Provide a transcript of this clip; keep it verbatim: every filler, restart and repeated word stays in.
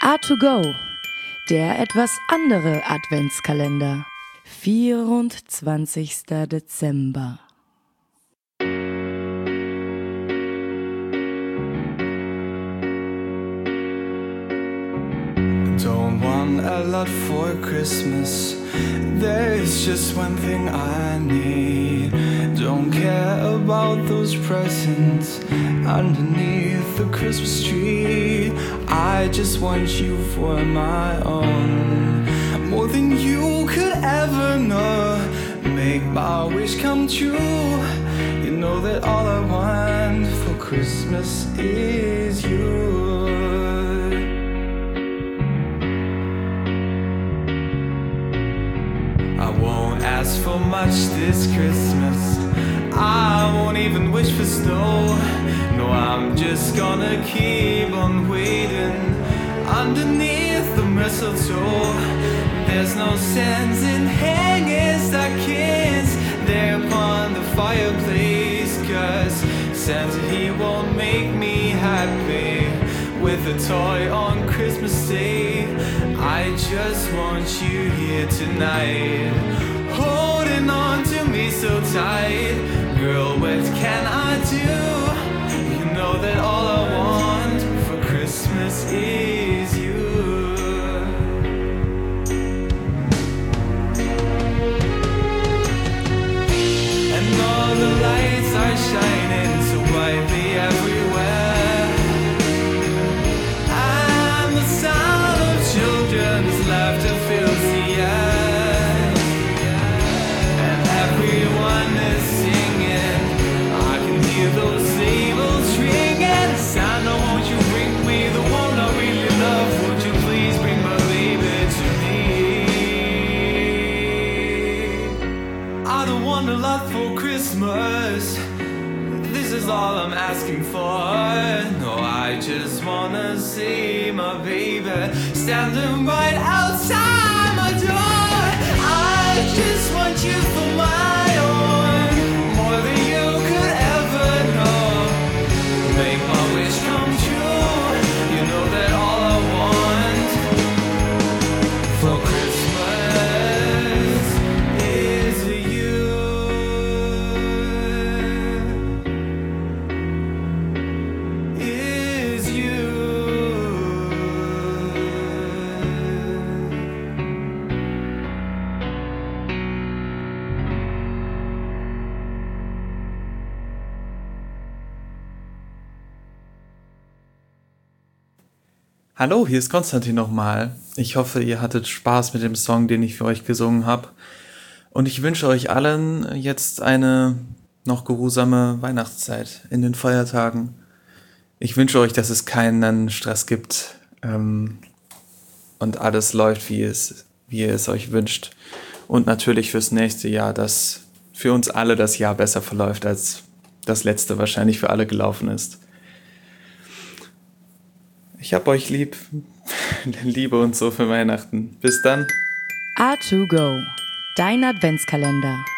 A to go, der etwas andere Adventskalender. vierundzwanzigster Dezember. Don't want a lot for Christmas. There's just one thing I need. Don't care about those presents underneath the Christmas tree. I just want you for my own, more than you could ever know. Make my wish come true. You know that all I want for Christmas is you. I won't ask for much this Christmas. I won't even wish for snow. No, I'm just gonna keep on waiting underneath the mistletoe. There's no sense in hanging stockings there upon the fireplace, 'cause Santa, he won't make me happy with a toy on Christmas Day. I just want you here tonight, holding on to me so tight. Girl, what can I do? You know that all I want for Christmas is you. And all the lights are shining so brightly everywhere, and the sound of children's laughter fills the air, and everyone is singing. I can hear those sleigh bells ringing. Santa, won't you bring me the one I really love? Won't you please bring my baby to me? I don't want a lot for Christmas. This is all I'm asking for. No, I just wanna see my baby standing right outside my door. I just want you for my own, more than you could ever know. Make my wish come true. You know that all I want for Christmas is you. Is you. Hallo, hier ist Konstantin nochmal. Ich hoffe, ihr hattet Spaß mit dem Song, den ich für euch gesungen habe. Und ich wünsche euch allen jetzt eine noch geruhsame Weihnachtszeit in den Feiertagen. Ich wünsche euch, dass es keinen Stress gibt ähm, und alles läuft, wie es, wie ihr es euch wünscht. Und natürlich fürs nächste Jahr, dass für uns alle das Jahr besser verläuft, als das letzte wahrscheinlich für alle gelaufen ist. Ich hab euch lieb. Liebe und so für Weihnachten. Bis dann. A to go, dein Adventskalender.